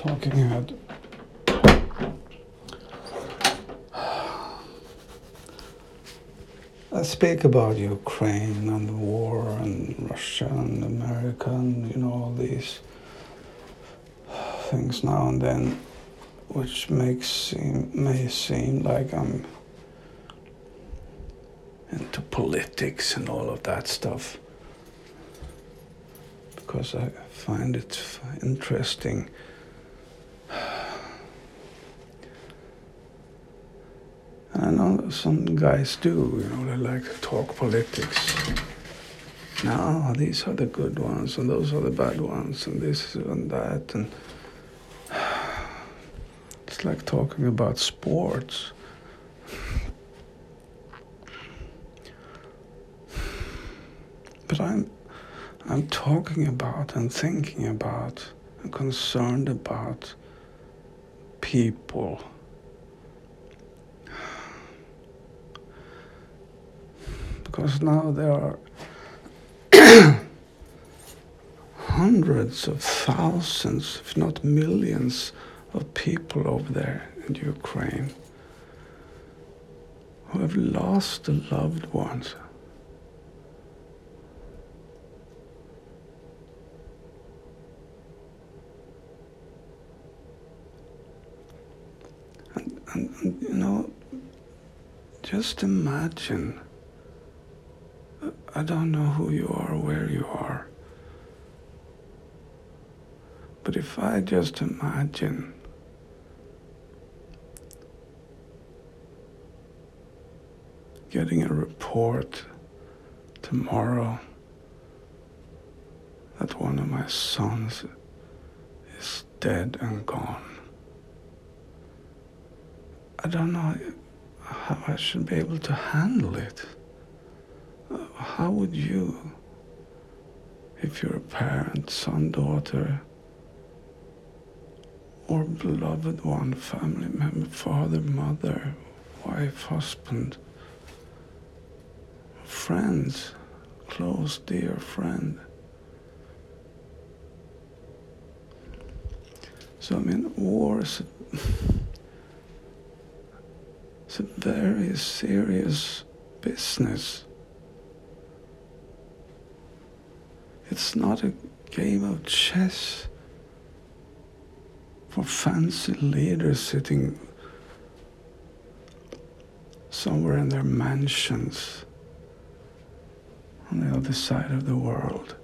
talking about I speak about Ukraine and the war and Russia and America and all these things now and then, which may seem like I'm into politics and all of that stuff, because I find it interesting. And I know some guys do, they like to talk politics. No, these are the good ones, and those are the bad ones, and this and that, and it's like talking about sports. But I'm talking about and thinking about and concerned about people. Because now there are hundreds of thousands, if not millions, of people over there in Ukraine who have lost their loved ones. And just imagine, I don't know who you are, where you are, but if I just imagine getting a report tomorrow that one of my sons is dead and gone, I don't know how I should be able to handle it. How would you, if you're a parent, son, daughter, or beloved one, family member, father, mother, wife, husband, friends, close, dear friend. So, war is it's a very serious business. It's not a game of chess for fancy leaders sitting somewhere in their mansions on the other side of the world.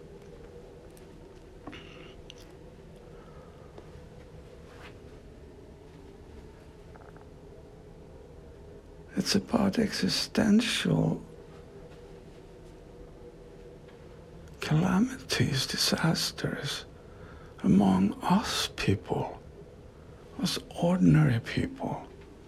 It's about existential calamities, disasters among us people, us ordinary people.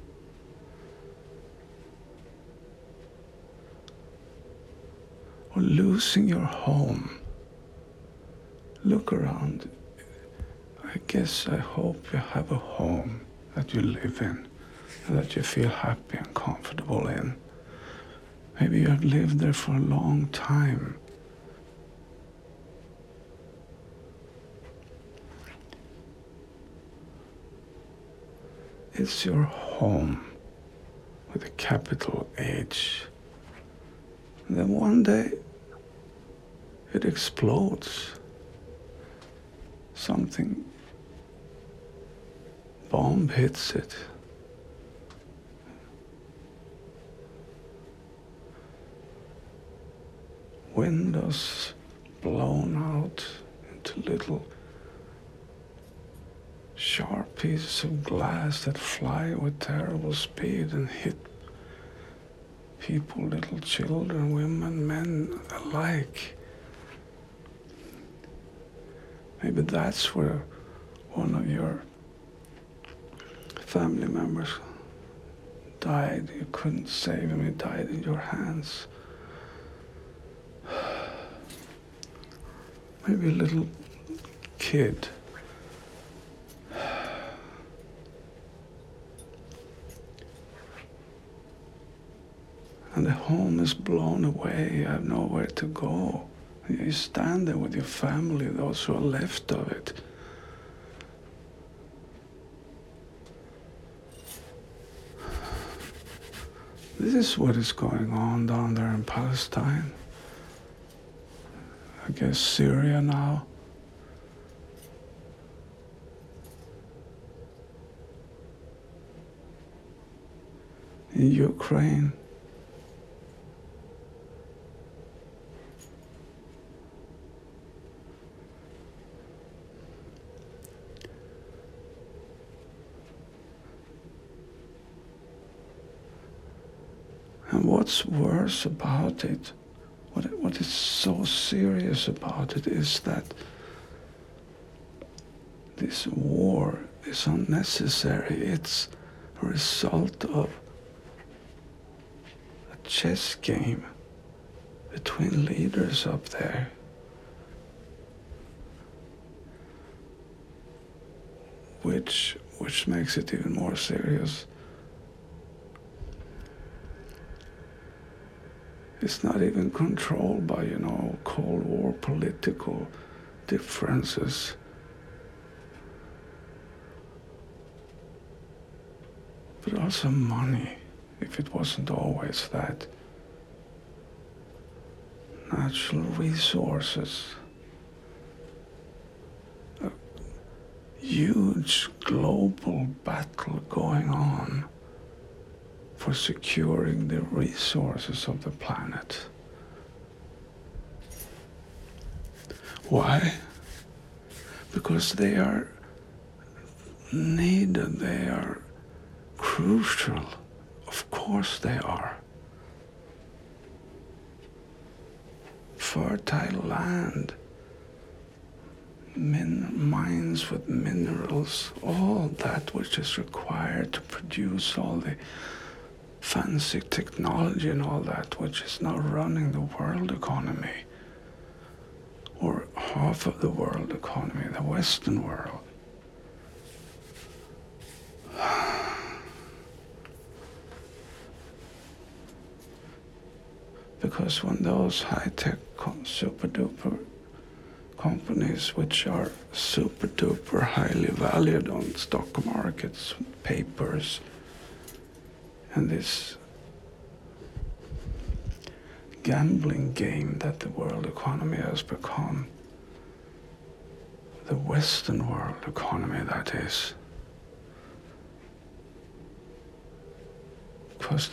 Or losing your home. Look around. I hope you have a home that you live in and that you feel happy and comfortable in. Maybe you have lived there for a long time. It's your home with a capital H. And then one day it explodes. Something, bomb hits it. Windows blown out into little sharp pieces of glass that fly with terrible speed and hit people, little children, women, men alike. Maybe that's where one of your family members died. You couldn't save him, he died in your hands. Maybe a little kid. And the home is blown away, you have nowhere to go. You stand there with your family, those who are left of it. This is what is going on down there in Palestine. I guess Syria now. In Ukraine. And what's worse about it, what is so serious about it, is that this war is unnecessary. It's a result of a chess game between leaders up there. Which makes it even more serious. It's not even controlled by, Cold War political differences. But also money, if it wasn't always that. Natural resources. A huge global battle going on for securing the resources of the planet. Why? Because they are needed, they are crucial. Of course they are. Fertile land, mines with minerals, all that which is required to produce all the fancy technology and all that which is now running the world economy, or half of the world economy, the Western world. Because when those high-tech super-duper companies, which are super-duper highly valued on stock markets, papers, and this gambling game that the world economy has become, the Western world economy, that is, because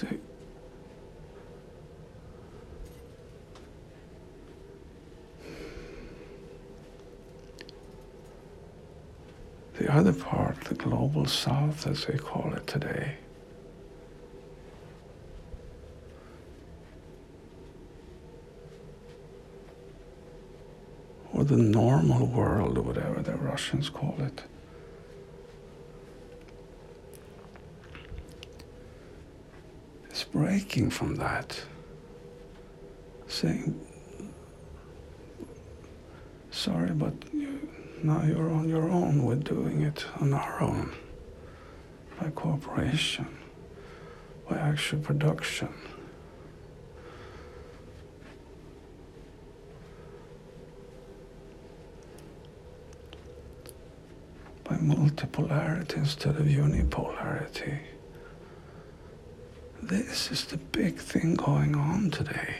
the other part, the global south as they call it today, or the normal world, or whatever the Russians call it, is breaking from that, saying, sorry, but now you're on your own. We're doing it on our own, by cooperation, by actual production. By multipolarity instead of unipolarity. This is the big thing going on today.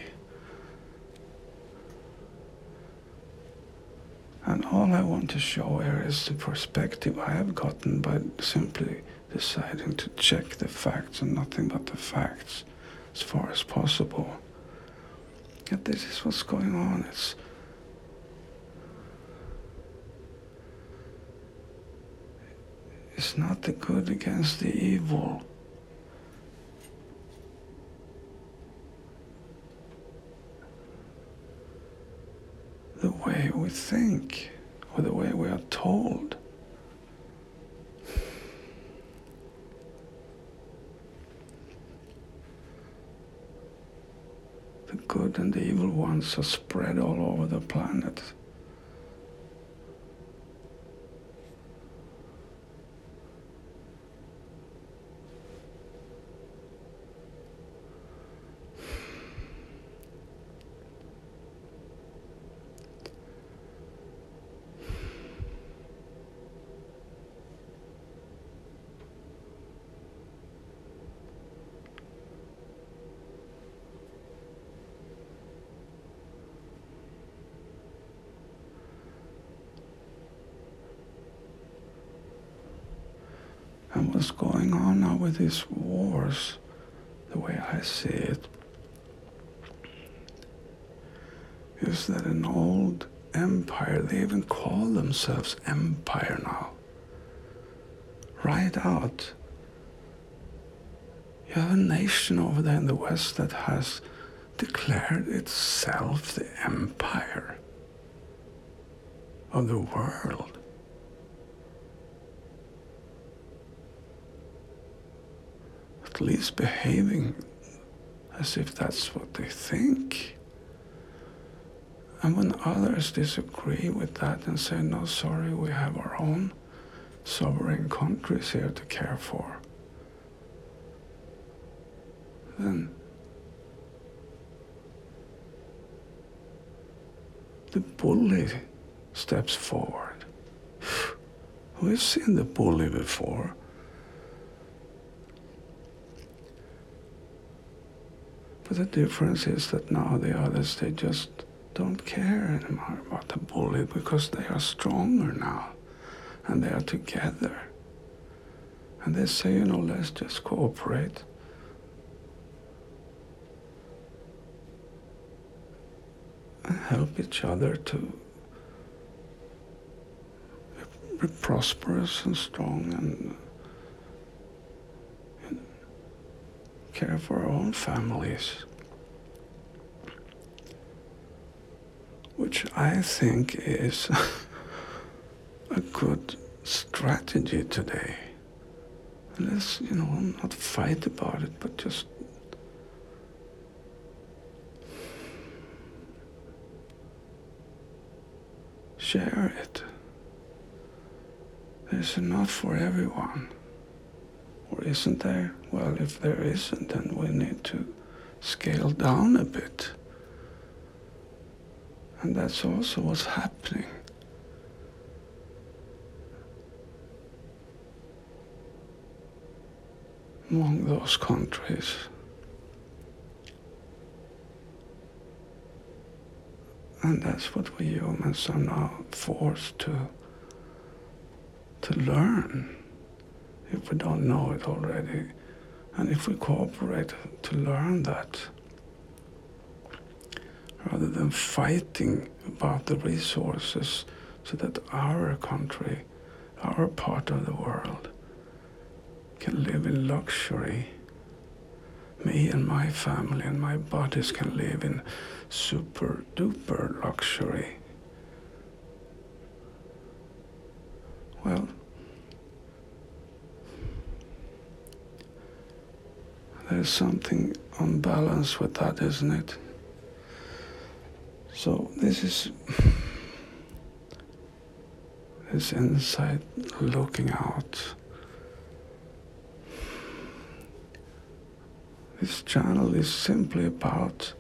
And all I want to show here is the perspective I have gotten by simply deciding to check the facts and nothing but the facts as far as possible. Yet this is what's going on. It's not the good against the evil. The way we think, or the way we are told. The good and the evil ones are spread all over the planet. And what's going on now with these wars, the way I see it, is that an old empire, they even call themselves empire now. Right out. You have a nation over there in the West that has declared itself the empire of the world. At least behaving as if that's what they think. And when others disagree with that and say, no, sorry, we have our own sovereign countries here to care for, then the bully steps forward. We've seen the bully before. But the difference is that now the others, they just don't care anymore about the bully because they are stronger now and they are together. And they say, let's just cooperate. And help each other to be prosperous and strong and care for our own families. Which I think is a good strategy today. Let's, not fight about it, but just share it. There's enough for everyone. Or isn't there? Well, if there isn't, then we need to scale down a bit. And that's also what's happening. Among those countries. And that's what we humans are now forced to learn, if we don't know it already. And if we cooperate to learn that, rather than fighting about the resources so that our country, our part of the world, can live in luxury. Me and my family and my bodies can live in super duper luxury. Well, there's something unbalanced with that, isn't it? So this is this insight looking out. This channel is simply about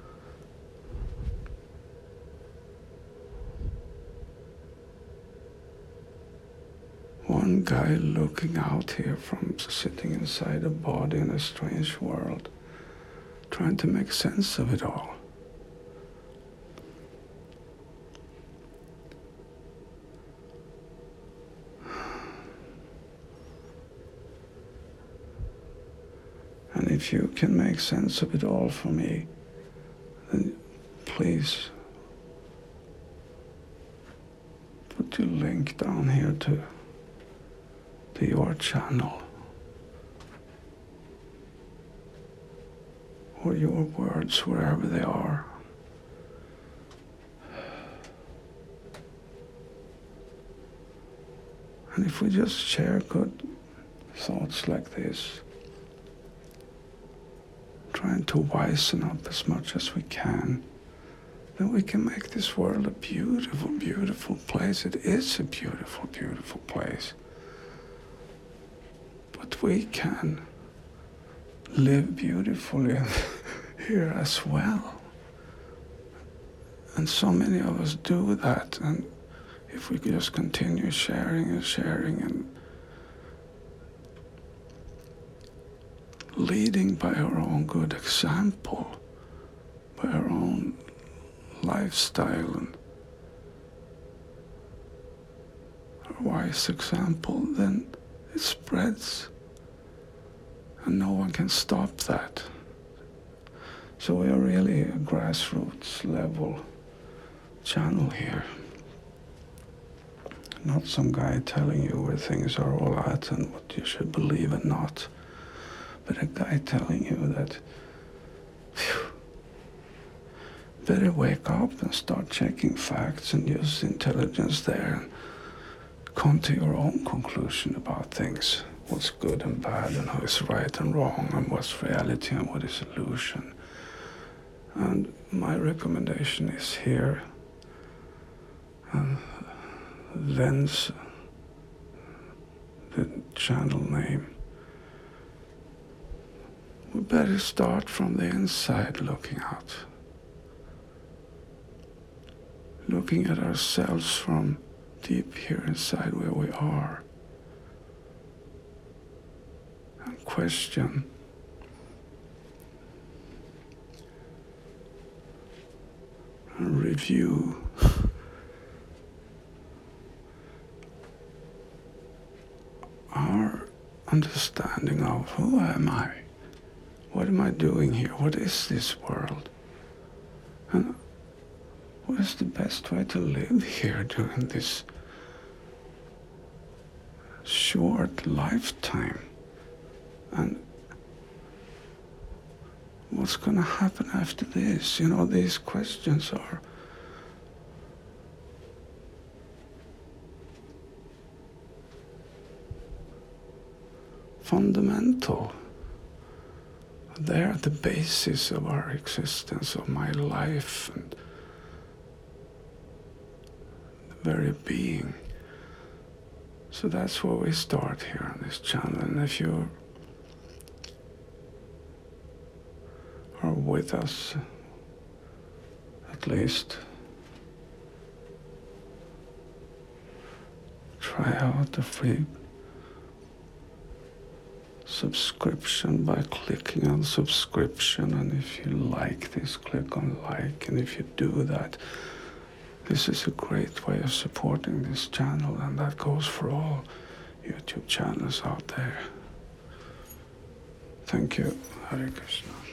one guy looking out here from sitting inside a body in a strange world, trying to make sense of it all. And if you can make sense of it all for me, then please put your link down here to your channel or your words, wherever they are. And if we just share good thoughts like this, trying to wisen up as much as we can, then we can make this world a beautiful, beautiful place. It is a beautiful, beautiful place. But we can live beautifully here as well. And so many of us do that. And if we could just continue sharing and sharing and leading by our own good example, by our own lifestyle and our wise example, then it spreads. And no one can stop that. So we are really a grassroots level channel here. Not some guy telling you where things are all at and what you should believe and not. But a guy telling you that, phew, better wake up and start checking facts and use intelligence there and come to your own conclusion about things. What's good and bad and who is right and wrong and what's reality and what is illusion. And my recommendation is here. Thence the channel name. We better start from the inside looking out. Looking at ourselves from deep here inside where we are. And question and review our understanding of who am I? What am I doing here? What is this world? And what is the best way to live here during this short lifetime? And what's going to happen after this? You know, these questions are fundamental. They're at the basis of our existence, of my life, and the very being. So that's where we start here on this channel. And if you are with us, at least, try out the free subscription by clicking on subscription, and if you like this, click on like, and if you do that, this is a great way of supporting this channel, and that goes for all YouTube channels out there. Thank you. Hare Krishna.